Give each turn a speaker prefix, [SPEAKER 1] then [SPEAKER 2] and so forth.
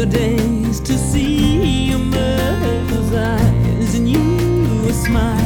[SPEAKER 1] the days to see your mother's eyes and you a smile.